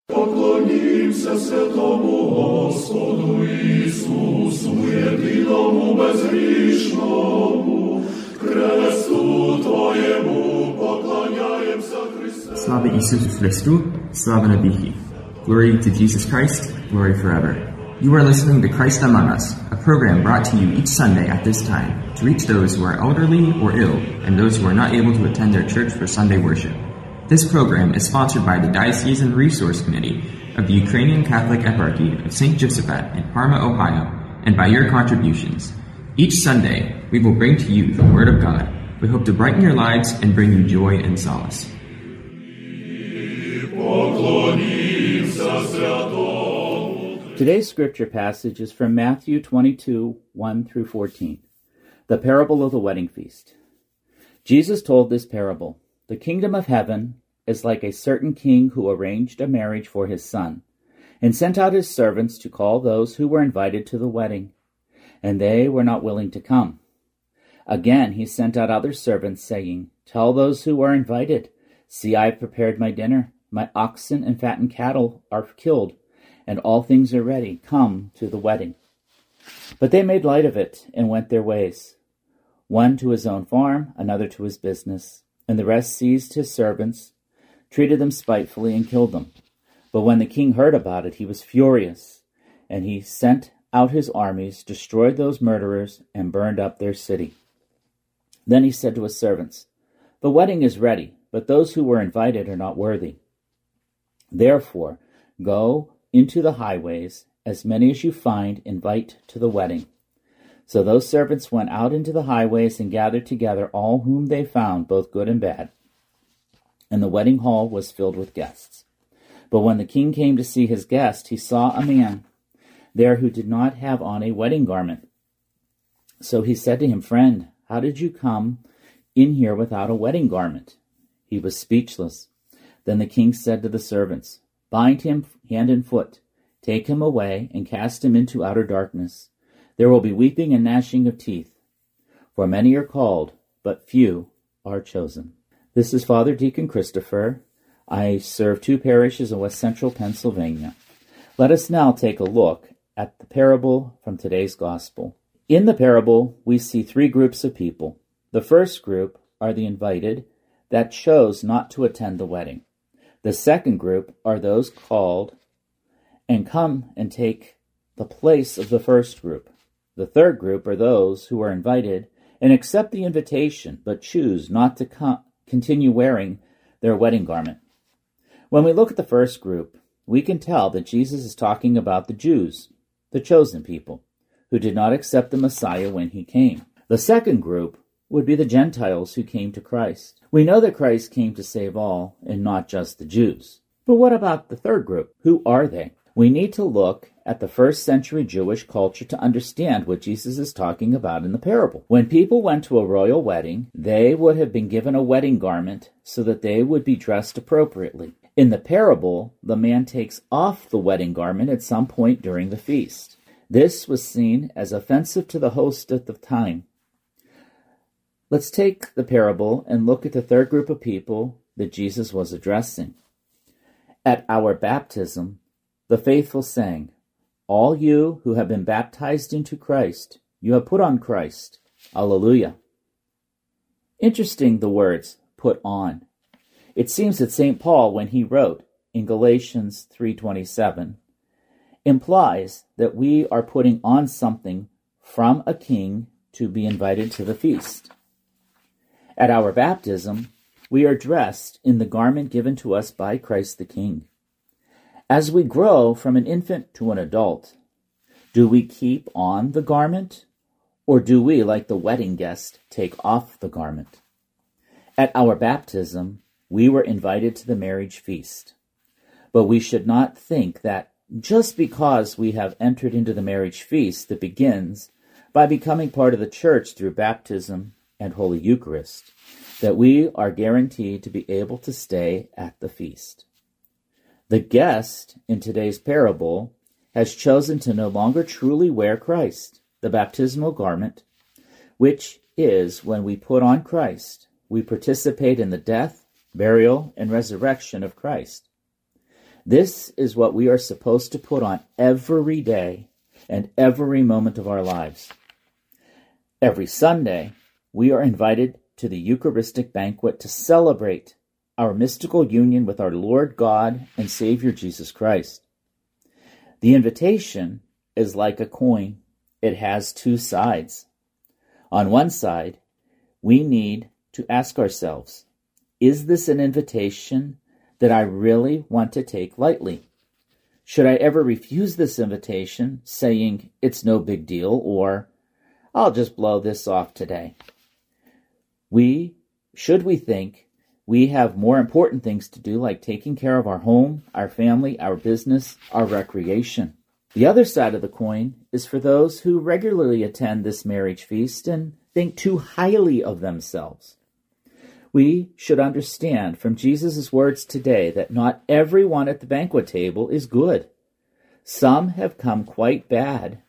Поклонімся святому Господу Ісусу, єдиному безгрішному, кресту Твоєму поклоняємося, Христе. Слава Ісусу Христу, слава навіки. Glory to Jesus Christ, glory forever. You are listening to Christ Among Us, a program brought to you each Sunday at this time to reach those who are elderly or ill and those who are not able to attend their church for Sunday worship. This program is sponsored by the Diocesan Resource Committee of the Ukrainian Catholic Eparchy of St. Josephat in Parma, Ohio, and by your contributions. Each Sunday, we will bring to you the Word of God. We hope to brighten your lives and bring you joy and solace. Today's scripture passage is from Matthew 22, 1 through 14, the parable of the wedding feast. Jesus told this parable. The kingdom of heaven is like a certain king who arranged a marriage for his son, and sent out his servants to call those who were invited to the wedding, and they were not willing to come. Again he sent out other servants, saying, Tell those who are invited, See, I have prepared my dinner. My oxen and fattened cattle are killed, and all things are ready. Come to the wedding. But they made light of it, and went their ways, one to his own farm, another to his business. And the rest seized his servants, treated them spitefully, and killed them. But when the king heard about it, he was furious, and he sent out his armies, destroyed those murderers, and burned up their city. Then he said to his servants, The wedding is ready, but those who were invited are not worthy. Therefore, go into the highways, as many as you find, invite to the wedding. So those servants went out into the highways and gathered together all whom they found, both good and bad. And the wedding hall was filled with guests. But when the king came to see his guest, he saw a man there who did not have on a wedding garment. So he said to him, Friend, how did you come in here without a wedding garment? He was speechless. Then the king said to the servants, Bind him hand and foot, take him away, and cast him into outer darkness. There will be weeping and gnashing of teeth, for many are called, but few are chosen. This is Father Deacon Christopher. I serve 2 parishes in West Central Pennsylvania. Let us now take a look at the parable from today's Gospel. In the parable, we see 3 groups of people. The first group are the invited that chose not to attend the wedding. The second group are those called and come and take the place of the first group. The third group are those who are invited and accept the invitation, but choose not to continue wearing their wedding garment. When we look at the first group, we can tell that Jesus is talking about the Jews, the chosen people, who did not accept the Messiah when he came. The second group would be the Gentiles who came to Christ. We know that Christ came to save all and not just the Jews. But what about the third group? Who are they? We need to look at the first century Jewish culture to understand what Jesus is talking about in the parable. When people went to a royal wedding, they would have been given a wedding garment so that they would be dressed appropriately. In the parable, the man takes off the wedding garment at some point during the feast. This was seen as offensive to the host at the time. Let's take the parable and look at the third group of people that Jesus was addressing. At our baptism, the faithful sang, All you who have been baptized into Christ, you have put on Christ. Alleluia. Interesting, the words, put on. It seems that St. Paul, when he wrote in Galatians 3:27, implies that we are putting on something from a king to be invited to the feast. At our baptism, we are dressed in the garment given to us by Christ the King. As we grow from an infant to an adult, do we keep on the garment, or do we, like the wedding guest, take off the garment? At our baptism, we were invited to the marriage feast. But we should not think that just because we have entered into the marriage feast that begins by becoming part of the church through baptism and Holy Eucharist, that we are guaranteed to be able to stay at the feast. The guest in today's parable has chosen to no longer truly wear Christ, the baptismal garment, which is when we put on Christ, we participate in the death, burial, and resurrection of Christ. This is what we are supposed to put on every day and every moment of our lives. Every Sunday, we are invited to the Eucharistic banquet to celebrate our mystical union with our Lord God and Savior Jesus Christ. The invitation is like a coin. It has two sides. On one side, we need to ask ourselves, is this an invitation that I really want to take lightly? Should I ever refuse this invitation, saying it's no big deal, or I'll just blow this off today? Should we think we have more important things to do, like taking care of our home, our family, our business, our recreation? The other side of the coin is for those who regularly attend this marriage feast and think too highly of themselves. We should understand from Jesus' words today that not everyone at the banquet table is good. Some have come quite badly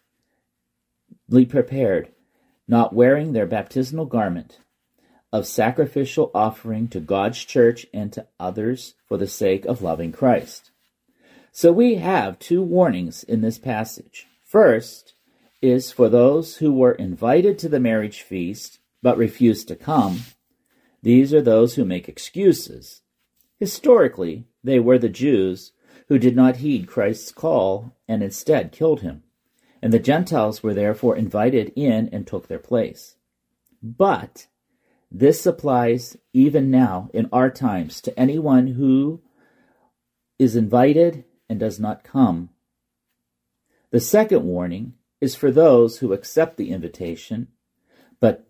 prepared, not wearing their baptismal garment of sacrificial offering to God's church and to others for the sake of loving Christ. So we have two warnings in this passage. First is for those who were invited to the marriage feast but refused to come. These are those who make excuses. Historically, they were the Jews who did not heed Christ's call and instead killed him, and the Gentiles were therefore invited in and took their place. But this applies even now in our times to anyone who is invited and does not come. The second warning is for those who accept the invitation, but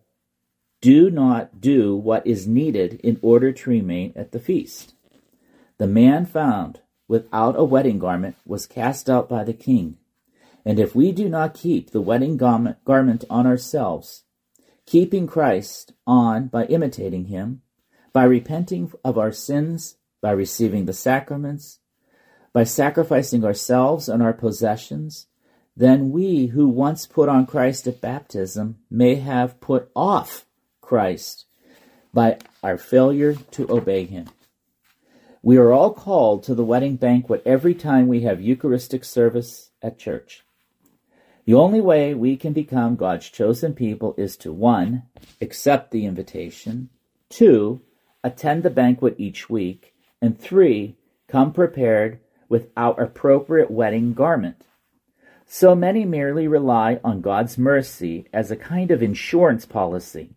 do not do what is needed in order to remain at the feast. The man found without a wedding garment was cast out by the king. And if we do not keep the wedding garment on ourselves, keeping Christ on by imitating him, by repenting of our sins, by receiving the sacraments, by sacrificing ourselves and our possessions, then we who once put on Christ at baptism may have put off Christ by our failure to obey him. We are all called to the wedding banquet every time we have Eucharistic service at church. The only way we can become God's chosen people is to 1, accept the invitation, 2, attend the banquet each week, and 3, come prepared with our appropriate wedding garment. So many merely rely on God's mercy as a kind of insurance policy.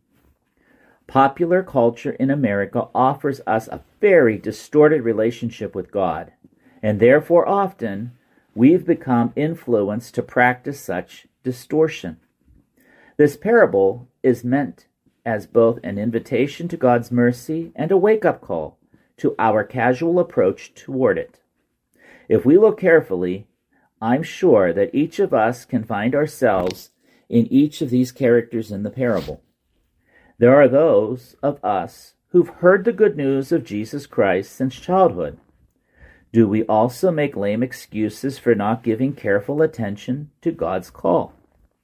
Popular culture in America offers us a very distorted relationship with God, and therefore often we've become influenced to practice such distortion. This parable is meant as both an invitation to God's mercy and a wake-up call to our casual approach toward it. If we look carefully, I'm sure that each of us can find ourselves in each of these characters in the parable. There are those of us who've heard the good news of Jesus Christ since childhood. Do we also make lame excuses for not giving careful attention to God's call?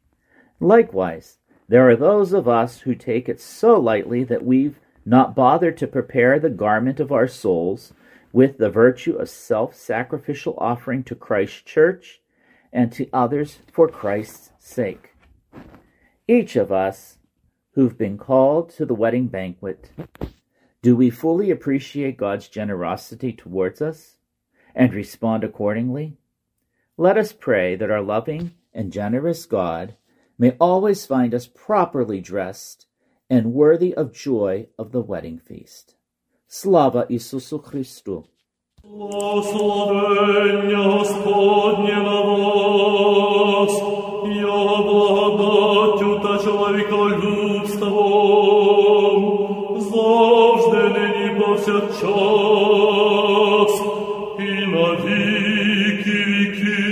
Likewise, there are those of us who take it so lightly that we've not bothered to prepare the garment of our souls with the virtue of self-sacrificial offering to Christ's church and to others for Christ's sake. Each of us who've been called to the wedding banquet, do we fully appreciate God's generosity towards us and respond accordingly? Let us pray that our loving and generous God may always find us properly dressed and worthy of joy of the wedding feast. Slava Isusu Christu. Благословення Господнє на вас, я благодаттю та чоловіколюбством, завжди нині повсякчас і на віки віків.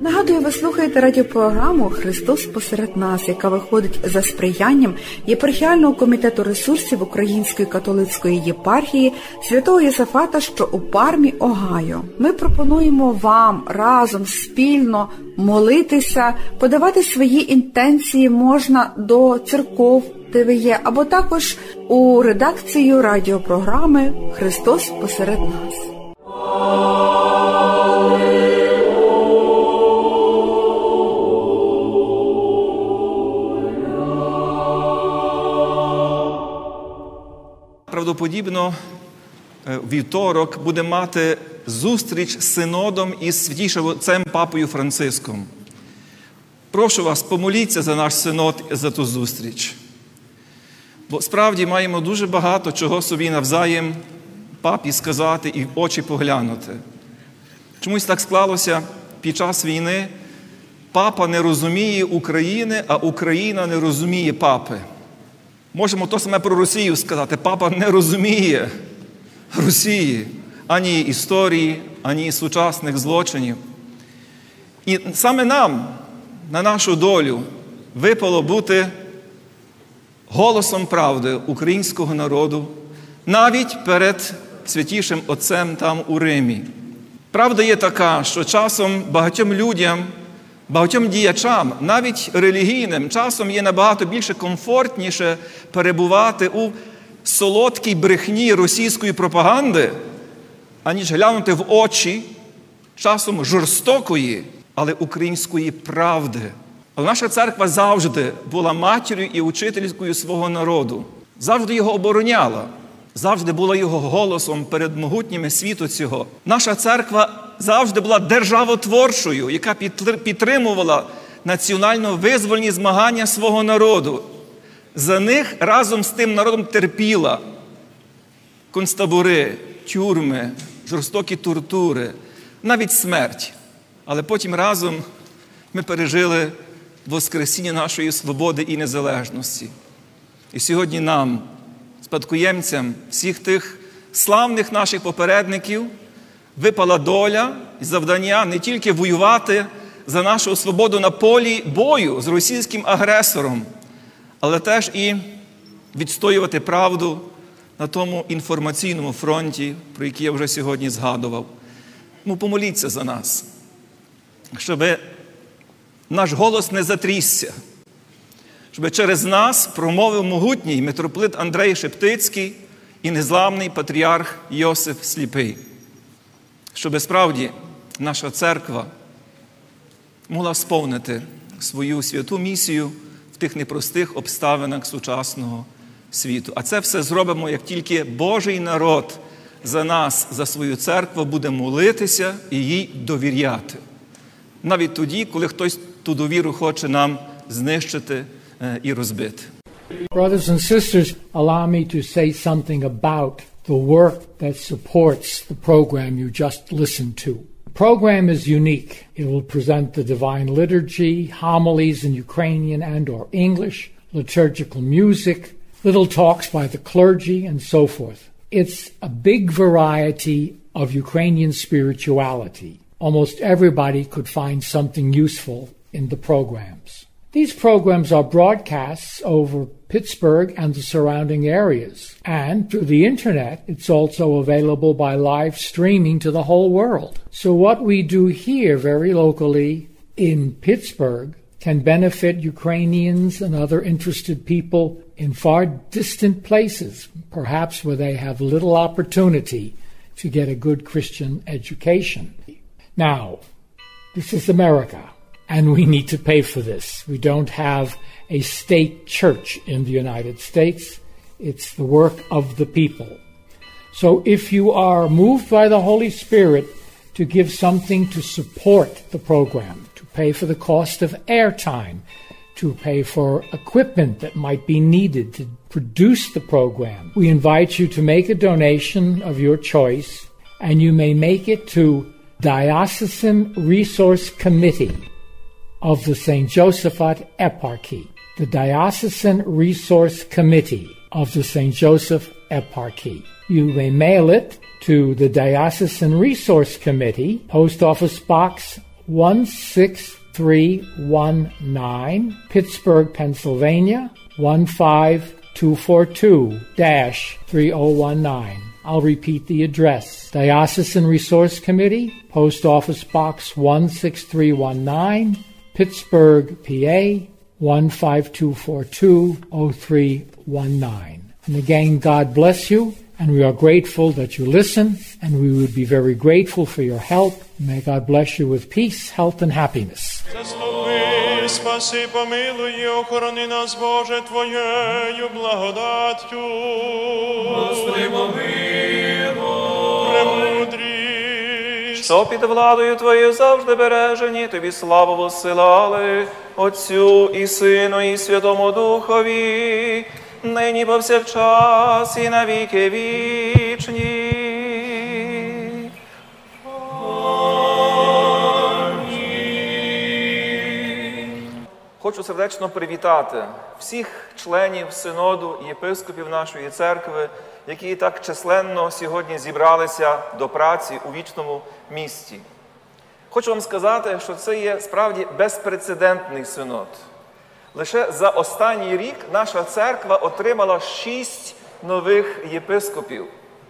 Нагадую, ви слухаєте радіопрограму «Христос посеред нас», яка виходить за сприянням Єпархіального комітету ресурсів Української католицької єпархії Святого Йосафата, що у Пармі, Огайо. Ми пропонуємо вам разом, спільно молитися, подавати свої інтенції можна до церков, де ви є, або також у редакцію радіопрограми «Христос посеред нас». Правдоподібно, вівторок буде мати зустріч з синодом із святішим отцем Папою Франциском. Прошу вас, помоліться за наш синод і за ту зустріч. Бо справді маємо дуже багато чого собі навзаєм папі сказати і в очі поглянути. Чомусь так склалося під час війни. Папа не розуміє України, а Україна не розуміє папи. Можемо то саме про Росію сказати. Папа не розуміє Росії, ані історії, ані сучасних злочинів. І саме нам, на нашу долю, випало бути голосом правди українського народу, навіть перед святішим отцем там у Римі. Правда є така, що часом багатьом людям, багатьом діячам, навіть релігійним, часом є набагато більше комфортніше перебувати у солодкій брехні російської пропаганди, аніж глянути в очі часом жорстокої, але української правди. Але наша церква завжди була матір'ю і учителькою свого народу, завжди його обороняла, завжди була його голосом перед могутніми світу цього. Наша церква завжди була державотворчою, яка підтримувала національно-визвольні змагання свого народу. За них разом з тим народом терпіла концтабори, тюрми, жорстокі тортури, навіть смерть. Але потім разом ми пережили воскресіння нашої свободи і незалежності. І сьогодні нам, спадкоємцям всіх тих славних наших попередників, випала доля і завдання не тільки воювати за нашу свободу на полі бою з російським агресором, але теж і відстоювати правду на тому інформаційному фронті, про який я вже сьогодні згадував. Ну, помоліться за нас, щоб наш голос не затрісся, щоб через нас промовив могутній митрополит Андрей Шептицький і незламний патріарх Йосиф Сліпий. Щоб справді наша церква могла сповнити свою святу місію в тих непростих обставинах сучасного світу. А це все зробимо, як тільки Божий народ за нас, за свою церкву буде молитися і їй довіряти. Навіть тоді, коли хтось ту довіру хоче нам знищити і розбити. Brothers and sisters, allow me to say something about the work that supports the program you just listened to. The program is unique. It will present the Divine Liturgy, homilies in Ukrainian and or English, liturgical music, little talks by the clergy, and so forth. It's a big variety of Ukrainian spirituality. Almost everybody could find something useful in the programs. These programs are broadcasts over Pittsburgh and the surrounding areas. And through the internet, it's also available by live streaming to the whole world. So what we do here very locally in Pittsburgh can benefit Ukrainians and other interested people in far distant places, perhaps where they have little opportunity to get a good Christian education. Now, this is America. And we need to pay for this. We don't have a state church in the United States. It's the work of the people. So if you are moved by the Holy Spirit to give something to support the program, to pay for the cost of airtime, to pay for equipment that might be needed to produce the program, we invite you to make a donation of your choice, and you may make it to Diocesan Resource Committee of the St. Josaphat Eparchy, the Diocesan Resource Committee of the St. Joseph Eparchy. You may mail it to the Diocesan Resource Committee, Post Office Box 16319, Pittsburgh, Pennsylvania, 15242-3019. I'll repeat the address. Diocesan Resource Committee, Post Office Box 16319, Pittsburgh, PA, 15242-0319. And again, God bless you, and we are grateful that you listen, and we would be very grateful for your help. May God bless you with peace, health, and happiness. Заступи, спаси, помилуй, охорони нас, Боже, Твоєю благодаттю. Господи, помилуй. Премудрість. Що під владою Твоєю завжди бережені, Тобі славу воссилали, Отцю і Сину, і Святому Духові, нині повсякчас і на віки вічні. Хочу сердечно привітати всіх членів Синоду і єпископів нашої церкви, які так численно сьогодні зібралися до праці у вічному місті. Хочу вам сказати, що це є справді безпрецедентний синод. Лише за останній рік наша церква отримала 6 нових єпископів.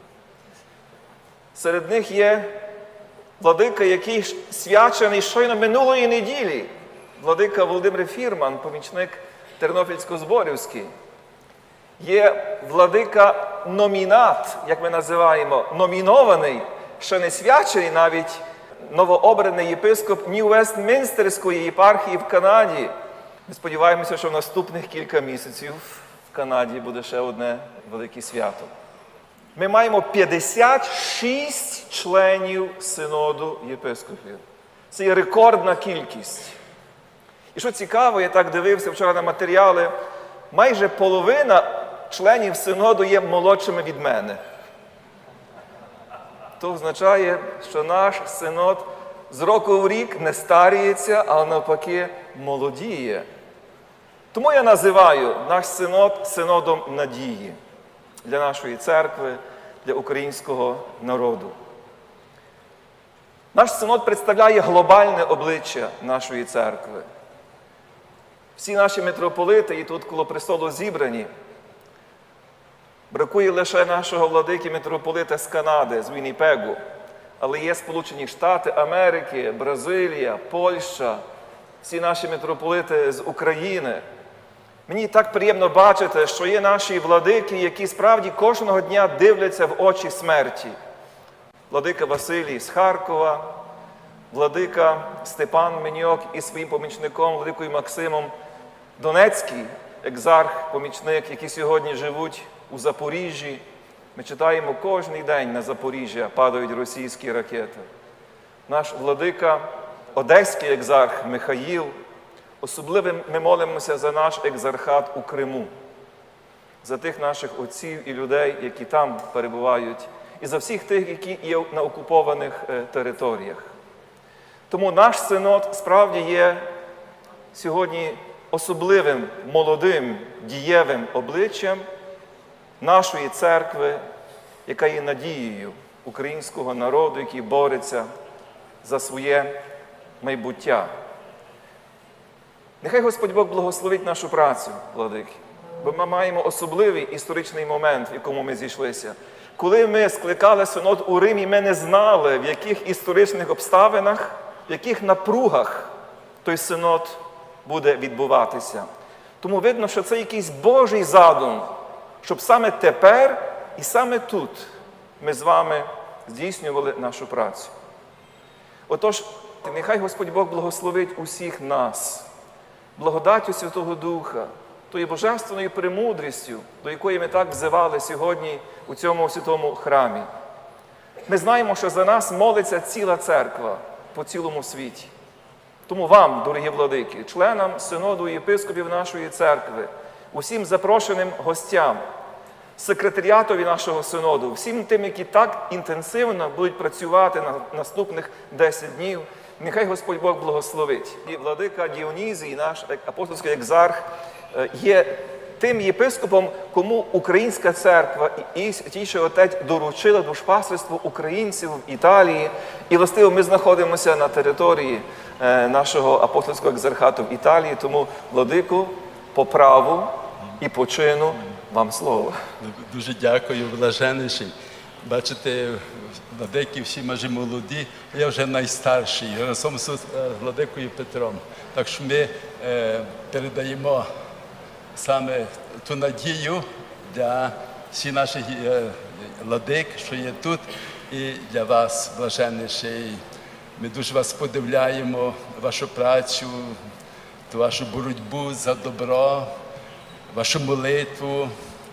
Серед них є владика, який свячений щойно минулої неділі. Владика Володимир Фірман, помічник Тернопільсько-Зборівський. Є владика номінат, як ми називаємо, номінований, ще не свячений навіть, новообраний єпископ Нью-Вестмінстерської єпархії в Канаді. Ми сподіваємося, що в наступних кілька місяців в Канаді буде ще одне велике свято. Ми маємо 56 членів Синоду єпископів. Це є рекордна кількість. І що цікаво, я так дивився вчора на матеріали, майже половина членів Синоду є молодшими від мене. То означає, що наш Синод з року в рік не старіється, а навпаки молодіє. Тому я називаю наш Синод Синодом надії для нашої церкви, для українського народу. Наш Синод представляє глобальне обличчя нашої церкви. Всі наші митрополити, і тут коло престолу зібрані, бракує лише нашого владики митрополита з Канади, з Вінніпегу. Але є Сполучені Штати Америки, Бразилія, Польща, всі наші митрополити з України. Мені так приємно бачити, що є наші владики, які справді кожного дня дивляться в очі смерті. Владика Василій з Харкова, владика Степан Меньок із своїм помічником, владикою Максимом, Донецький екзарх, помічник, які сьогодні живуть у Запоріжжі. Ми читаємо кожен день на Запоріжжя падають російські ракети. Наш владика, одеський екзарх Михаїл. Особливо ми молимося за наш екзархат у Криму, за тих наших отців і людей, які там перебувають, і за всіх тих, які є на окупованих територіях. Тому наш Синод справді є сьогодні особливим, молодим, дієвим обличчям нашої церкви, яка є надією українського народу, який бореться за своє майбуття. Нехай Господь Бог благословить нашу працю, владики, бо ми маємо особливий історичний момент, в якому ми зійшлися. Коли ми скликали Синод у Римі, ми не знали, в яких історичних обставинах, в яких напругах той Синод буде відбуватися. Тому видно, що це якийсь Божий задум, щоб саме тепер і саме тут ми з вами здійснювали нашу працю. Отож, нехай Господь Бог благословить усіх нас, благодаттю Святого Духа, тою божественною премудрістю, до якої ми так взивали сьогодні у цьому святому храмі. Ми знаємо, що за нас молиться ціла церква по цілому світі. Тому вам, дорогі владики, членам Синоду і єпископів нашої церкви, усім запрошеним гостям, секретаріатові нашого Синоду, всім тим, які так інтенсивно будуть працювати на наступних 10 днів, нехай Господь Бог благословить. І владика Діонізій, наш апостольський екзарх, є тим єпископом, кому Українська церква і Святійший Отець доручила душпастерство українців в Італії. І, властиво, ми знаходимося на території нашого апостольського екзархату в Італії, тому, владику, по праву і по чину вам слово. Дуже дякую, блаженніший. Бачите, владики всі майже молоді, я вже найстарший, разом з владикою Петром. Так що ми передаємо саме ту надію для всіх наших владик, що є тут, і для вас, блаженніший. Ми дуже вас подивляємо, вашу працю, ту вашу боротьбу за добро, вашу молитву.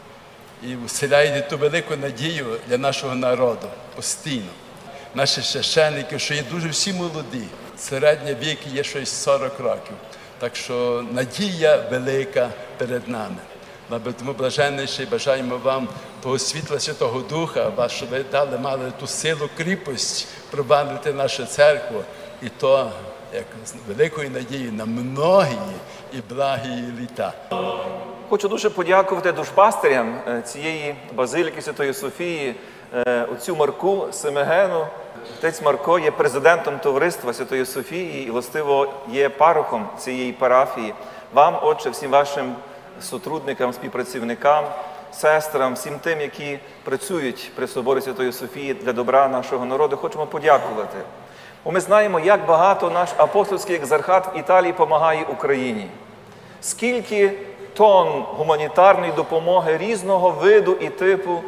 І вселяєте ту велику надію для нашого народу постійно. Наші священники, що є дуже всі молоді, середній вік є щось 40 років. Так що надія велика перед нами. Тому, блаженніший, бажаємо вам того світла Святого Духа, щоб ви мали ту силу, кріпость провадити нашу церкву. І то, як з великою надією на многі і благі літа. Хочу дуже подякувати душпастирям цієї базиліки Святої Софії, отцю Марку Семигену. Отець Марко є президентом товариства Святої Софії і, властиво, є парохом цієї парафії. Вам, отче, всім вашим сотрудникам, співпрацівникам, сестрам, всім тим, які працюють при соборі Святої Софії для добра нашого народу, хочемо подякувати. Бо ми знаємо, як багато наш апостольський екзархат в Італії допомагає Україні. Скільки тонн гуманітарної допомоги різного виду і типу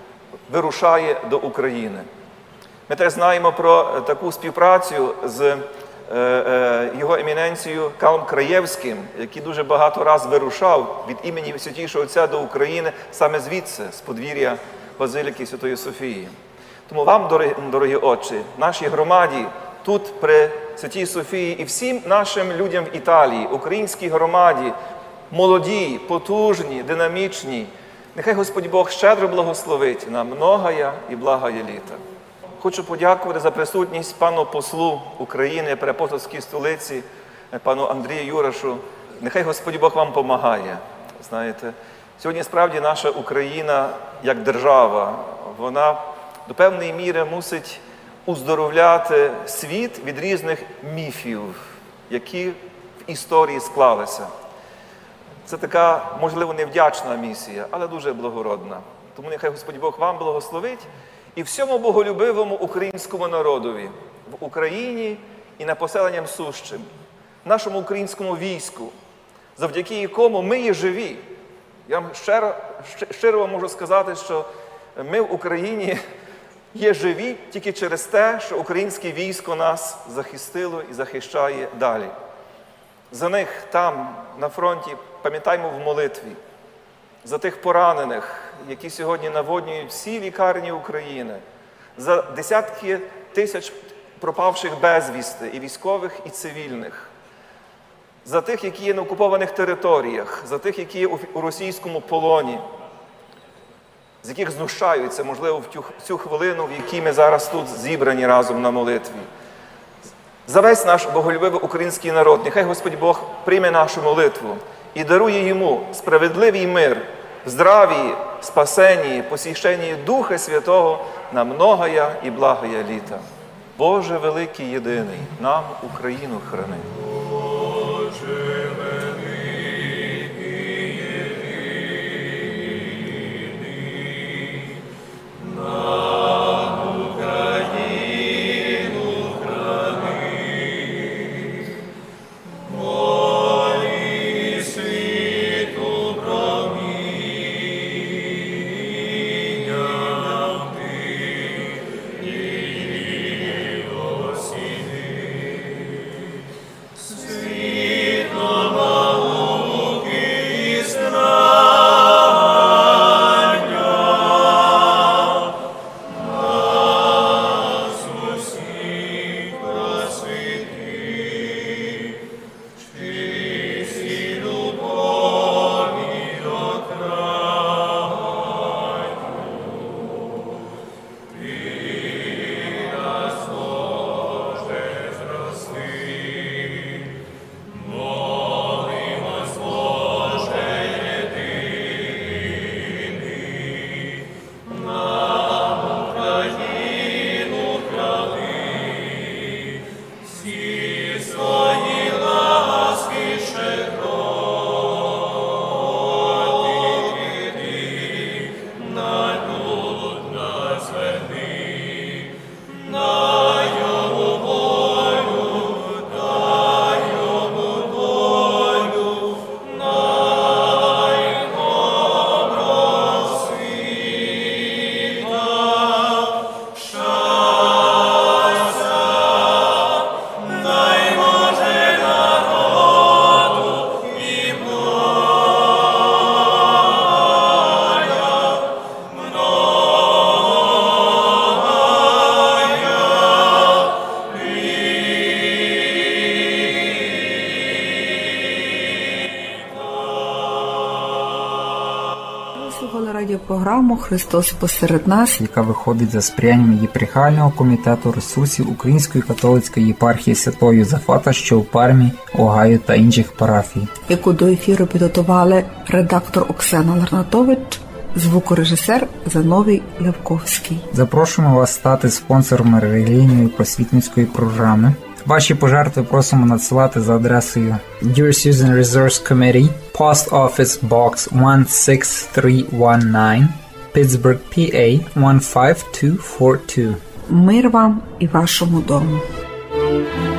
вирушає до України. Ми теж знаємо про таку співпрацю з його еміненцією Каун Краєвським, який дуже багато разів вирушав від імені Святійшого Отця до України саме звідси, з подвір'я Базиліки Святої Софії. Тому вам, дорогі отчі, нашій громаді тут при Святій Софії і всім нашим людям в Італії, українській громаді, молоді, потужні, динамічні, нехай Господь Бог щедро благословить на многая і благая літа. Хочу подякувати за присутність пану послу України при апостольській столиці, пану Андрію Юрашу. Нехай Господь Бог вам помагає. Знаєте, сьогодні справді наша Україна як держава, вона до певної міри мусить уздоровляти світ від різних міфів, які в історії склалися. Це така, можливо, невдячна місія, але дуже благородна. Тому нехай Господь Бог вам благословить і всьому боголюбивому українському народові в Україні і на поселенням сущим, нашому українському війську, завдяки якому ми є живі. Я вам щиро вам можу сказати, що ми в Україні є живі тільки через те, що українське військо нас захистило і захищає далі. За них там, на фронті, пам'ятаємо в молитві. За тих поранених, які сьогодні наводнюють всі лікарні України. За десятки тисяч пропавших безвісти, і військових, і цивільних. За тих, які є на окупованих територіях, за тих, які є у російському полоні, з яких знущаються, можливо, в цю хвилину, в якій ми зараз тут зібрані разом на молитві. За весь наш боголюбивий український народ, нехай Господь Бог прийме нашу молитву і дарує йому справедливий мир, в здравії, спасенні, посвященні Духа Святого на многая і благая літа. Боже великий єдиний, нам Україну храни. радіопрограму «Христос посеред нас», яка виходить за сприянням єпархіального комітету ресурсів Української католицької єпархії Святого Йозафата, що у Пармі, Огайо та інших парафій. Яку до ефіру підготували редактор Оксана Ларнатович, звукорежисер Зиновій Левковський. Запрошуємо вас стати спонсором релігійної просвітницької програми. Ваші пожертви просимо надсилати за адресою Diocese Resource Committee, Post Office Box 16319, Pittsburgh, PA 15242. Мир вам і вашому дому.